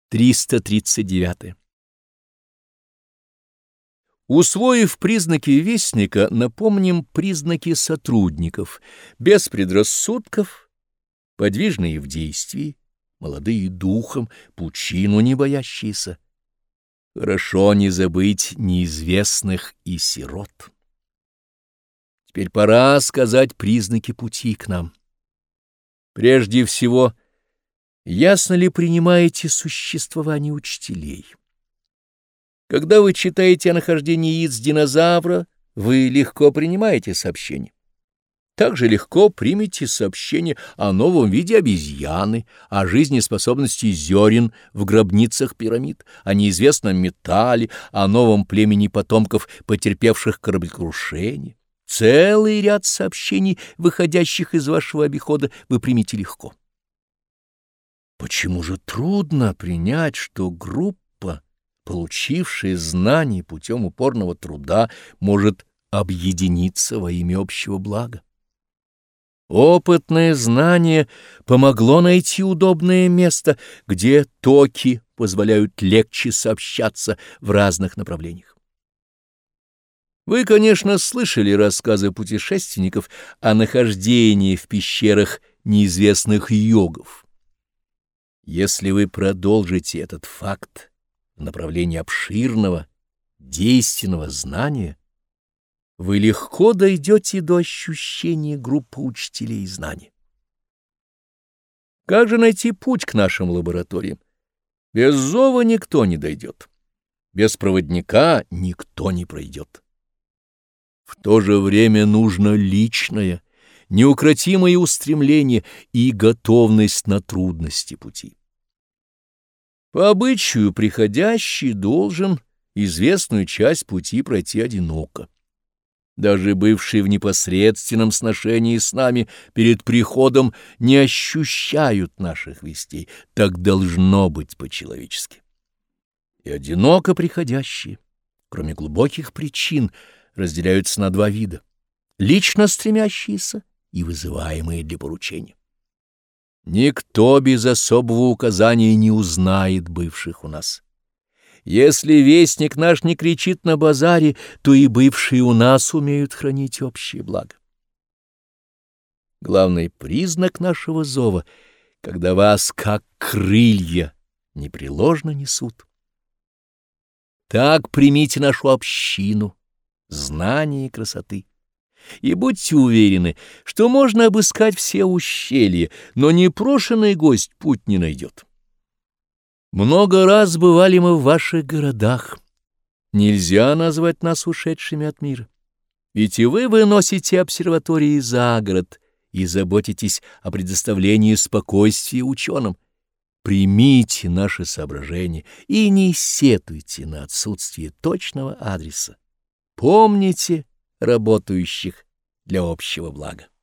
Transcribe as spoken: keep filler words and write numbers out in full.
триста тридцать девять. Усвоив признаки вестника, напомним признаки сотрудников, без предрассудков, подвижные в действии, молодые духом, пучину не боящиеся. Хорошо не забыть неизвестных и сирот. Теперь пора сказать признаки пути к нам. Прежде всего, ясно ли принимаете существование учителей? Когда вы читаете о нахождении яиц динозавра, вы легко принимаете сообщение. Также легко примете сообщение о новом виде обезьяны, о жизнеспособности зерен в гробницах пирамид, о неизвестном металле, о новом племени потомков, потерпевших кораблекрушение. Целый ряд сообщений, выходящих из вашего обихода, вы примете легко. Почему же трудно принять, что группа, получившая знания путем упорного труда, может объединиться во имя общего блага? Опытное знание помогло найти удобное место, где токи позволяют легче сообщаться в разных направлениях. Вы, конечно, слышали рассказы путешественников о нахождении в пещерах неизвестных йогов. Если вы продолжите этот факт в направлении обширного, действенного знания, вы легко дойдете до ощущения группы учителей знания. Как же найти путь к нашим лабораториям? Без зова никто не дойдет. Без проводника никто не пройдет. В то же время нужно личное, неукротимое устремление и готовность на трудности пути. По обычаю приходящий должен известную часть пути пройти одиноко. Даже бывшие в непосредственном сношении с нами перед приходом не ощущают наших вестей, так должно быть по-человечески. И одиноко приходящие, кроме глубоких причин, разделяются на два вида — лично стремящиеся и вызываемые для поручения. Никто без особого указания не узнает бывших у нас. Если вестник наш не кричит на базаре, то и бывшие у нас умеют хранить общее благо. Главный признак нашего зова, когда вас, как крылья, непреложно несут. Так примите нашу общину, знания и красоты, и будьте уверены, что можно обыскать все ущелья, но непрошенный гость путь не найдет. Много раз бывали мы в ваших городах. Нельзя назвать нас ушедшими от мира. Ведь и вы выносите обсерватории за город и заботитесь о предоставлении спокойствия ученым. Примите наши соображения и не сетуйте на отсутствие точного адреса. Помните работающих для общего блага.